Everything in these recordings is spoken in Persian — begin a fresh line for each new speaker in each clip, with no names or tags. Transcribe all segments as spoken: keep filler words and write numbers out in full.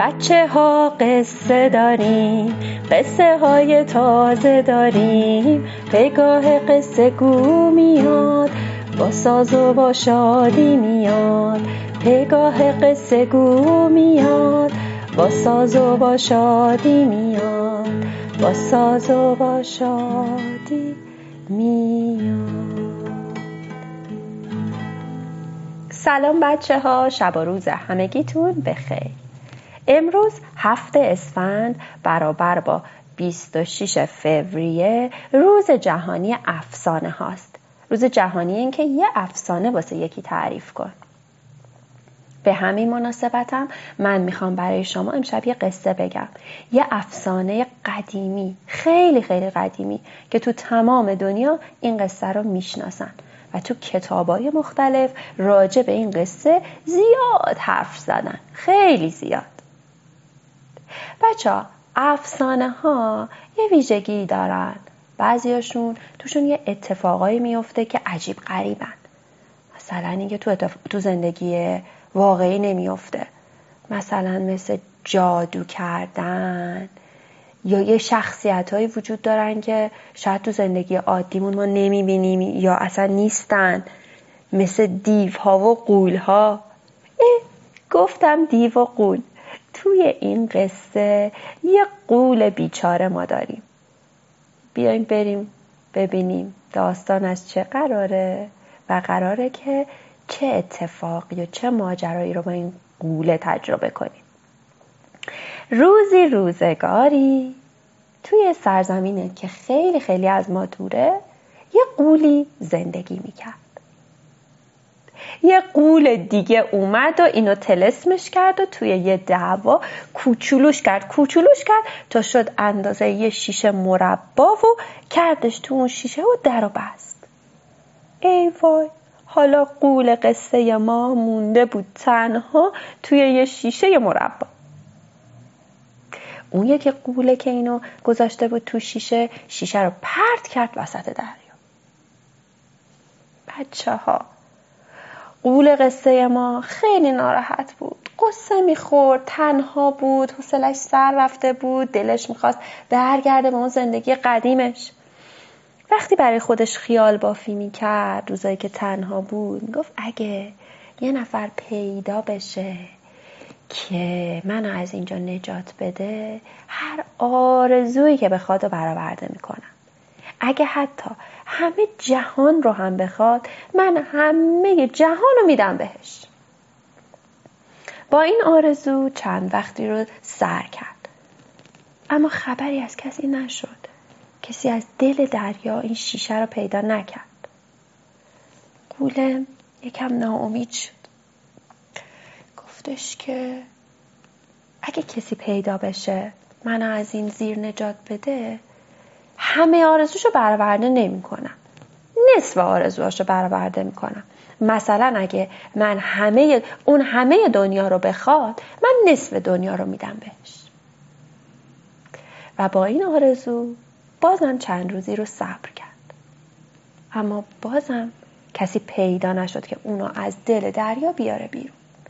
بچه ها قصه داریم، قصه های تازه داریم، پگاه قصه گو میاد، با ساز و با شادی میاد. پگاه قصه گو میاد، با ساز و با شادی میاد، با ساز و با شادی میاد. سلام بچه ها، شب و روز همگیتون بخیر. امروز هفت اسفند برابر با بیست و شش فوریه روز جهانی افسانه هاست. روز جهانی این که یه افسانه واسه یکی تعریف کن. به همین مناسبتم من میخوام برای شما امشب یه قصه بگم. یه افسانه قدیمی، خیلی خیلی قدیمی که تو تمام دنیا این قصه رو میشناسن و تو کتابای مختلف راجع به این قصه زیاد حرف زدن، خیلی زیاد. بچه ها، افسانه ها یه ویژگی دارن، بعضیاشون توشون یه اتفاقایی میفته که عجیب غریبن. مثلا اینکه تو, اتف... تو زندگی واقعی نمیفته، مثلا مثل جادو کردن، یا یه شخصیت هایی وجود دارن که شاید تو زندگی عادیمون ما نمیبینیم یا اصلا نیستن، مثل دیو ها و غول ها. گفتم دیو و غول. توی این قصه یه غول بیچاره ما داریم. بیایم بریم ببینیم داستان از چه قراره و قراره که چه اتفاقی و چه ماجرایی رو با این غول تجربه کنیم. روزی روزگاری توی سرزمینه که خیلی خیلی از ما دوره یه غولی زندگی میکرد. یه غول دیگه اومد و اینو طلسمش کرد و توی یه دعوا کوچولوش کرد کوچولوش کرد تا شد اندازه یه شیشه مربا و کردش تو اون شیشه و درو بست. ای وای، حالا غول قصه ما مونده بود تنها توی یه شیشه مربا. اون یکی غوله که اینو گذاشته بود تو شیشه، شیشه رو پرت کرد وسط دریا. بچه ها، غول قصه ما خیلی ناراحت بود، قصه میخورد، تنها بود، حوصله‌اش سر رفته بود، دلش میخواست برگرده به اون زندگی قدیمش. وقتی برای خودش خیال بافی میکرد، روزایی که تنها بود، میگفت اگه یه نفر پیدا بشه که منو از اینجا نجات بده، هر آرزویی که بخواد رو برآورده میکنم. اگه حتی همه جهان رو هم بخواد، من همه جهان رو میدم بهش. با این آرزو چند وقتی رو سر کرد، اما خبری از کسی نشد. کسی از دل دریا این شیشه رو پیدا نکرد. غول یکم ناامید شد. گفتش که اگه کسی پیدا بشه منو از این زیر نجات بده، همه آرزوشو برآورده نمی کنم، نصف آرزوهاشو برآورده می کنم. مثلا اگه من همه اون همه دنیا رو بخواد، من نصف دنیا رو میدم بهش. و با این آرزو بازم چند روزی رو صبر کرد، اما بازم کسی پیدا نشد که اونو از دل دریا بیاره بیرون.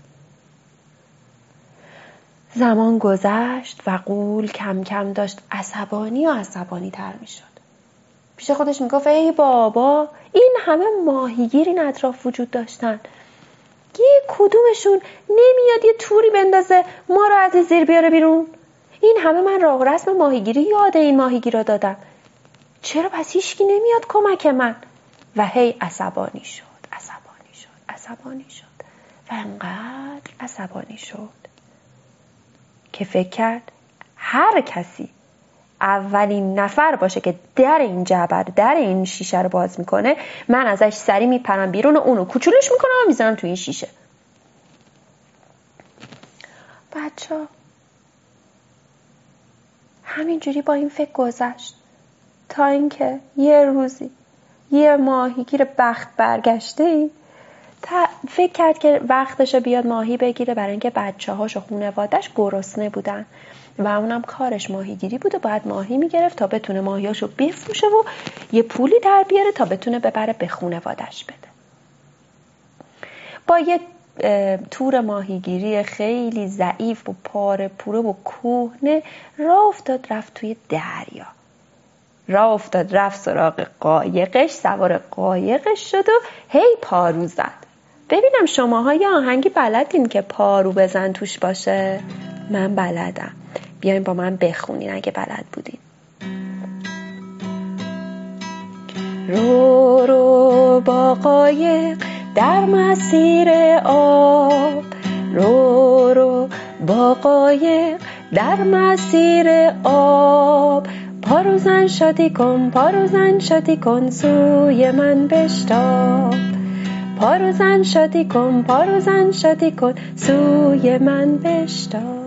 زمان گذشت و غول کم کم داشت عصبانی و عصبانی تر می شد. پیش خودش می گفت ای بابا، این همه ماهیگیر این اطراف وجود داشتن، یه کدومشون نمیاد یه توری بندازه ما رو از زیر بیاره بیرون؟ این همه من راه و رسم ماهیگیری یاد این ماهیگیرا دادم، چرا پس هیچکی نمیاد کمک من؟ و هی عصبانی شد عصبانی شد عصبانی شد و انقدر عصبانی شد که فکر کرد هر کسی اولین نفر باشه که در این جعبه در این شیشه رو باز میکنه، من ازش سری میپرم بیرون و اونو کوچولوش میکنم و میذارم تو این شیشه. بچه همینجوری با این فکر گذشت تا اینکه یه روزی یه ماهیگیر بخت برگشته فکر کرد که وقتشه بیاد ماهی بگیره، برای اینکه بچه هاش و خونوادش گرسنه بودن و اونم کارش ماهیگیری بود و باید ماهی میگرفت تا بتونه ماهیاشو بفروشه و یه پولی در بیاره تا بتونه ببره به خونوادش بده. با یه تور ماهیگیری خیلی ضعیف و پاره پوره و کهنه راه افتاد رفت توی دریا. راه افتاد رفت سراغ قایقش، سوار قایقش شد و هی پارو زد. ببینم شماها یه آهنگی بلدین که پارو بزن توش باشه؟ من بلدم. بیاین با من بخونین اگه بلد بودین. رو رو با قایق در مسیر آب، رو رو با قایق در مسیر آب، پارو زن شادی کن، پارو زن شادی کن، سوی من بشتاب، پارو زن شادی کن، پارو زن شادی کن، سوی من بشتاب.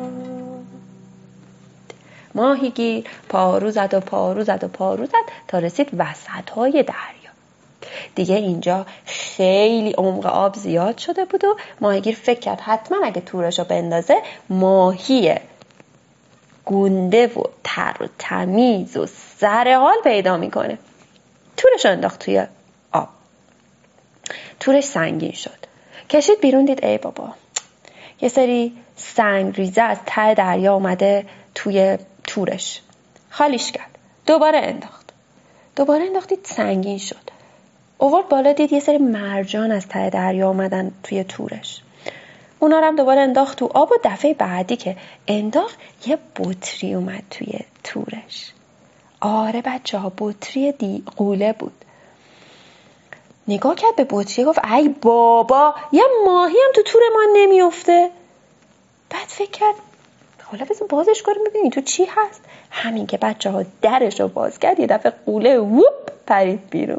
ماهیگیر پارو زد و پارو زد و پارو زد تا رسید وسط های دریا. دیگه اینجا خیلی عمق آب زیاد شده بود و ماهیگیر فکر کرد حتما اگه تورشو بندازه ماهی گونده و تر و تمیز و سرحال پیدا میکنه. تورشو انداخت توی آب. تورش سنگین شد. کشید بیرون، دید ای بابا یه سری سنگ ریزه از ته دریا اومده توی تورش. خالیش کرد. دوباره انداخت. دوباره انداختید سنگین شد. اوورد بالا، دید یه سری مرجان از ته دریا اومدن توی تورش. اونا رو هم دوباره انداخت تو آب و دفعه بعدی که انداخت یه بطری اومد توی تورش. آره بچه ها، بطری دی قوله بود. نگاه کرد به بطری، گفت ای بابا یه ماهی هم تو تور ما نمیفته. بعد فکر کرد حالا بذار بازش کنیم ببینیم تو چی هست. همین که بچه ها درش رو باز کرد یه دفعه قوله ووپ پرید بیرون.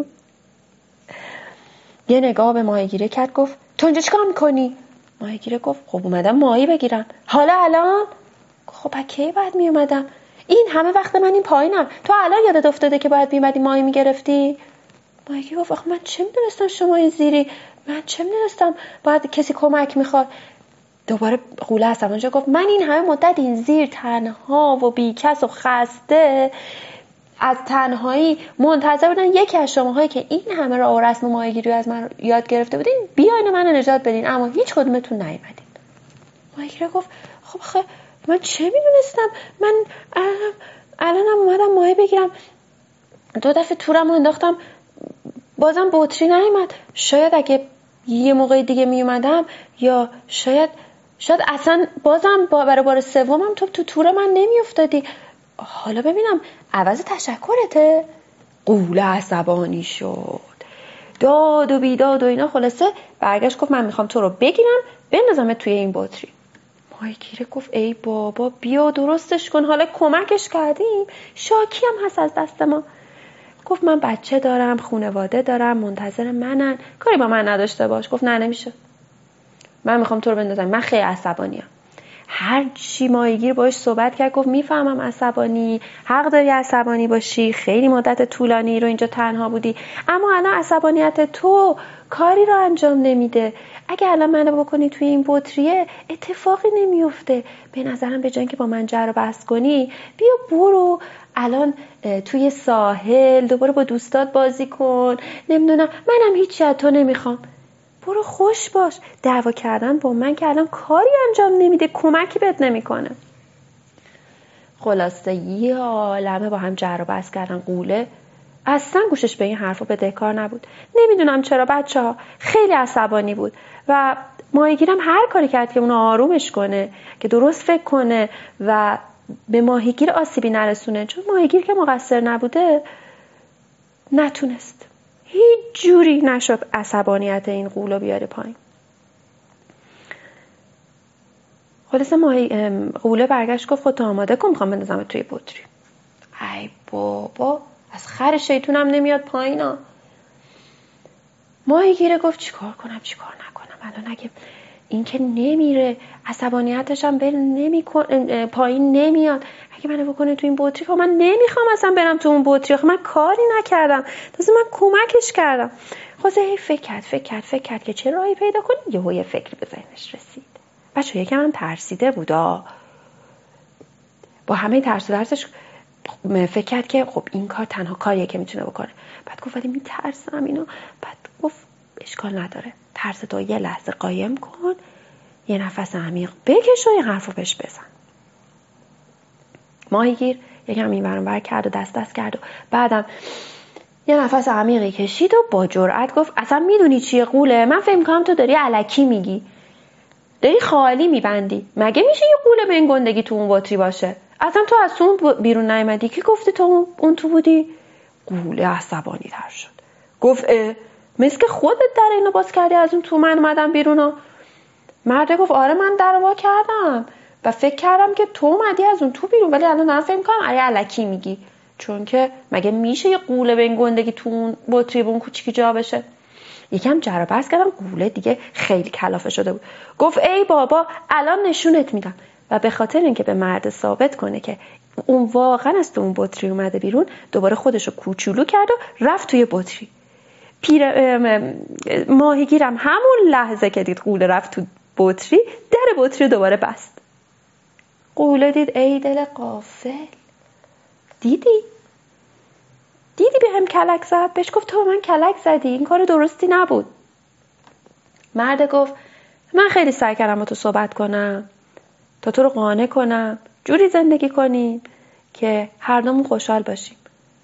یه نگاه به ماهیگیره کرد، گفت تو اینجا چیکار میکنی؟ ماهیگیره گفت خب اومدم ماهی بگیرم. حالا الان؟ خب کی بعد می اومدم؟ این همه وقت من این پایینم، تو الان یادت افتاده که باید میومدی ماهی میگرفتی؟ ماهیگیره گفت آخه من چه میدونستم شما این زیری، من چه میدونستم باید کسی کمک میخواد. دوباره قوله از اونجا گفت من این همه مدت این زیر تنها و بیکس و خسته از تنهایی منتظر بودن یکی از شماهایی که این همه راه و رسم ماهیگیری از من یاد گرفته بودین بیاین منو نجات بدین، اما هیچ کدومتون نیومدین. ماهیگیره گفت خب خب من چه میدونستم، من الانم الانم اومدم ماهی بگیرم، دو دفعه تورم رو انداختم بازم بطری نیومد. شاید اگه یه موقع دیگه میومدم یا شاید شاید اصلا بازم برای بار سومم تو تو تور من نمیافتادی. حالا ببینم عوض تشکرته. قوله عصبانی شد، داد و بیداد و اینا. خلاصه برگشت گفت من میخوام تو رو بگیرم بندازم توی این بطری. ماهیگیره گفت ای بابا بیا درستش کن، حالا کمکش کردیم شاکی هم هست از دست ما. گفت من بچه دارم، خانواده دارم، منتظر منن، کاری با من نداشته باش. گفت نه نمیشه، من میخوام تو رو بندازم، من خیلی عصبانیم. هر چی ماهیگیر باش صحبت کرد گفت میفهمم عصبانی، حق داری عصبانی باشی، خیلی مدت طولانی رو اینجا تنها بودی، اما الان عصبانیت تو کاری رو انجام نمیده. اگه الان منو بکنی توی این بطریه اتفاقی نمیفته. به نظرم به جای اینکه با من جر و بحث کنی بیا برو الان توی ساحل دوباره با دوستات بازی کن، نمیدونم منم هیچی از تو نمیخوام، برو خوش باش. دعوا کردن با من که الان کاری انجام نمیده، کمکی بهت نمیکنه. خلاصه یه عالمه با هم جر و بحث کردن. قوله اصلا گوشش به این حرفا بدهکار نبود. نمیدونم چرا بچه ها خیلی عصبانی بود و ماهیگیرم هر کاری کرد که اونو آرومش کنه، که درست فکر کنه و به ماهیگیر آسیبی نرسونه، چون ماهیگیر که مقصر نبوده نتونست، هیچ جوری نشد عصبانیت این قولو بیاره پایین. خلاصه ماهی قوله برگشت گفت خودت آماده کن میخوام بندازم توی بطری. ای بابا از خر شیطونم نمیاد پایینا. ماهیگیره گفت چیکار کنم چیکار نکنم الان، اگه این که نمیره عصبانیتش هم بر نمیکنه پایین نمیاد، اگه منو بکنه تو این بطری خب من نمیخوام اصلا برم تو اون بطری، آخه من کاری نکردم، تازه من کمکش کردم. خواسته هی فکر کرد فکر کرد فکر کرد که چه راهی پیدا کنه. یهو یه فکری به ذهنش رسید. بچه‌ها یکم هم ترسیده بودا، با همه ترس و ترسش فکر کرد که خب این کار تنها کاریه که میتونه بکنه. بعد گفت ولی میترسم اینا. بعد گفت اشکال نداره، ترس تو یه لحظه قایم کن، یه نفس عمیق بکش و یه حرفو بهش بزن. ماهیگیر یکم این ور اون ور کرد و دست دست کرد و بعدم یه نفس عمیقی کشید و با جرأت گفت اصلا میدونی چیه قوله؟ من فکر می‌کنم تو داری الکی میگی، داری خالی میبندی. مگه میشه یه قوله به این گندگی تو اون بطری باشه؟ اصلا تو از اون بیرون نیومدی که گفتی تو اون تو بودی؟ قوله عصبانی تر شد، گفت اه مثل که خودت در اینو باز کردی از اون تو، من اومدم بیرون ها. مرده گفت آره من در وا کردم و فکر کردم که تو اومدی از اون تو بیرون، ولی الان دارم فکر می‌کنم آره الکی میگی، چون که مگه میشه یه قوله به این گندگی تو اون بطری به اون کوچیکی جا بشه؟ یکم جر و بحث کردم، قوله دیگه خیلی کلافه شده بود. گفت ای بابا الان نشونت میدم. و به خاطر اینکه به مرد ثابت کنه که اون واقعا از تو اون بطری اومده بیرون، دوباره خودشو کوچولو کرد و رفت توی بطری. پیر ماهیگیرم همون لحظه که دید قوله رفت تو بطری، در بطری دوباره بست. قوله دید ای دل غافل، دیدی دیدی به هم کلک زد؟ بهش گفت تو من کلک زدی، این کار درستی نبود. مرد گفت من خیلی سعی کردم با تو صحبت کنم تا تو رو قانع کنم جوری زندگی کنیم که هر دومون خوشحال باشیم،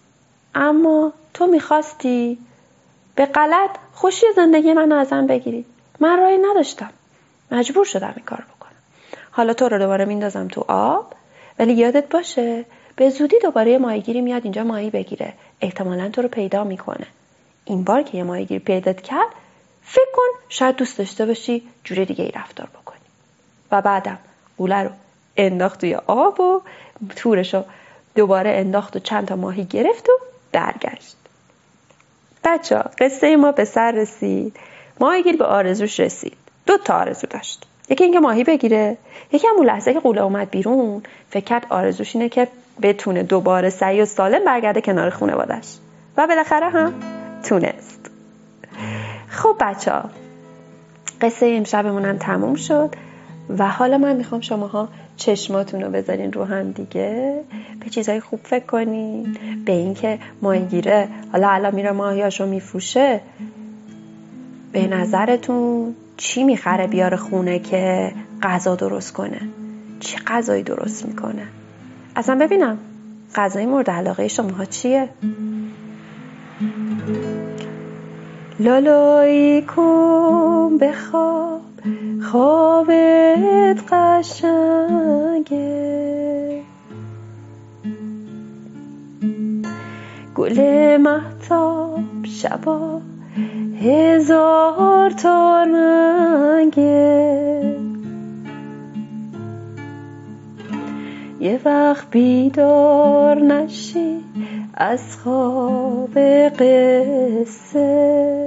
اما تو میخواستی به غلط خوشی زندگی من ازم بگیری. من راهی نداشتم، مجبور شدم این کار بکنم. حالا تو رو دوباره میندازم تو آب، ولی یادت باشه به زودی دوباره یه ماهیگیری میاد اینجا ماهی بگیره، احتمالاً تو رو پیدا میکنه. این بار که یه ماهیگیر پیدات کرد، فکر کن شاید دوست داشته باشی جور دیگه ای رفتار بکنی. و بعدم قوله رو انداخت توی آب و تورشو دوباره انداخت و چند تا ماهی گرفت و برگشت. بچه ها قصه ما به سر رسید. ماهیگیر به آرزوش رسید. دو تا آرزو داشت، یکی اینکه ماهی بگیره، یکی همون لحظه که قوله اومد بیرون فکر کرد آرزوش اینه که بتونه دوباره سعی و سالم برگرده کنار خانواده‌اش و بالاخره هم تونست. خب بچه ها قصه امشبمون هم تموم شد و حالا من میخوام شماها چشماتون رو بذارین رو هم دیگه، به چیزای خوب فکر کنین، به این که ماهیگیره حالا الان میره ماهیاشو میفروشه، به نظرتون چی میخره بیاره خونه که غذا درست کنه؟ چی غذایی درست میکنه؟ اصلا ببینم غذای مورد علاقه شماها چیه؟ لالایی کن بخواب، خوابت قشنگه، گل مهتاب شبا هزار تا رنگه، یه وقت بیدار نشی از خواب قصه،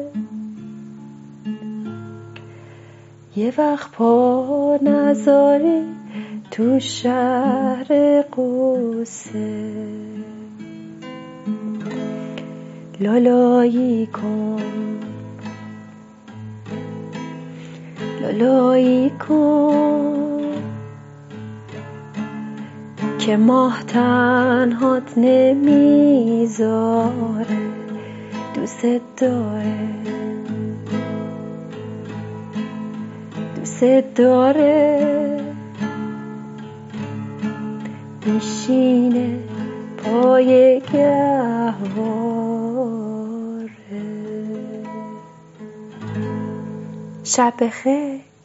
یه وقت پا نذاری تو شهر قصه، لالایی کن لالایی کن که ماه تنهات نمیذاره، دوست داره دوست داره، میشینه پای گهواره. شب بخیر.